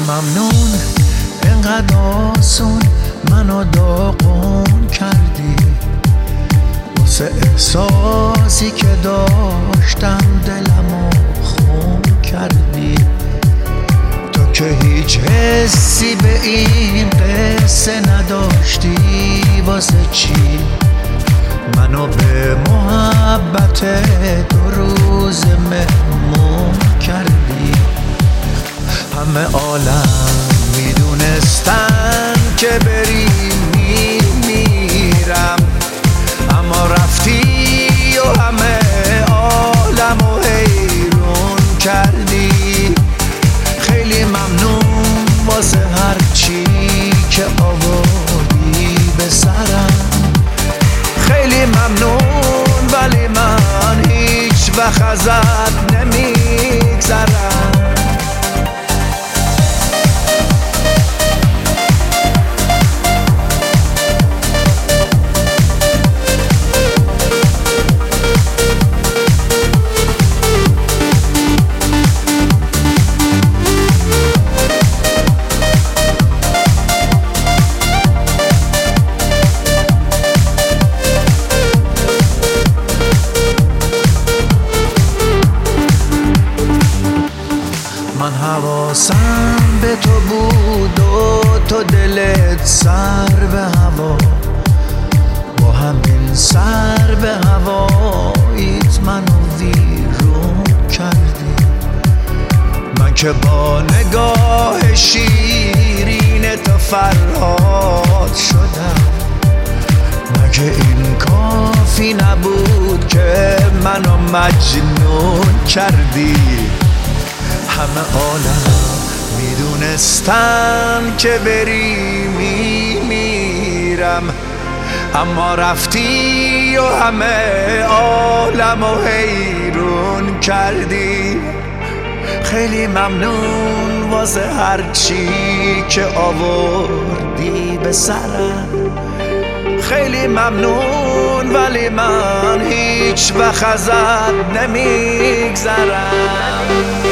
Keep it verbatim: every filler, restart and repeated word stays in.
ممنون اینقدر آسون منو داغون کردی، واسه احساسی که داشتم دلمو خون کردی. تو که هیچ حسی به این قصه نداشتی، واسه چی منو به محبت دو روز مهمون کردی؟ همه عالم میدونستن که بری میمیرم، اما رفتی و همه عالمو حیرون کردی. خیلی ممنون واسه هر چی که آوردی به سرم، خیلی ممنون ولی من هیچ وقت ازت نمیگذرم. من حواسم به تو بود و تو دلت سر به هوا، با همین سر به هواییت منو ویرون کردی. من که با نگاه شیرین تو فرهاد شدم، مگه این کافی نبود که منو مجنون کردی؟ همه عالم میدونستن که بری میمیرم، اما رفتی و همه عالمو حیرون کردی. خیلی ممنون واسه هر چی که آوردی به سرم، خیلی ممنون ولی من هیچ وقت ازت نمیگذرم.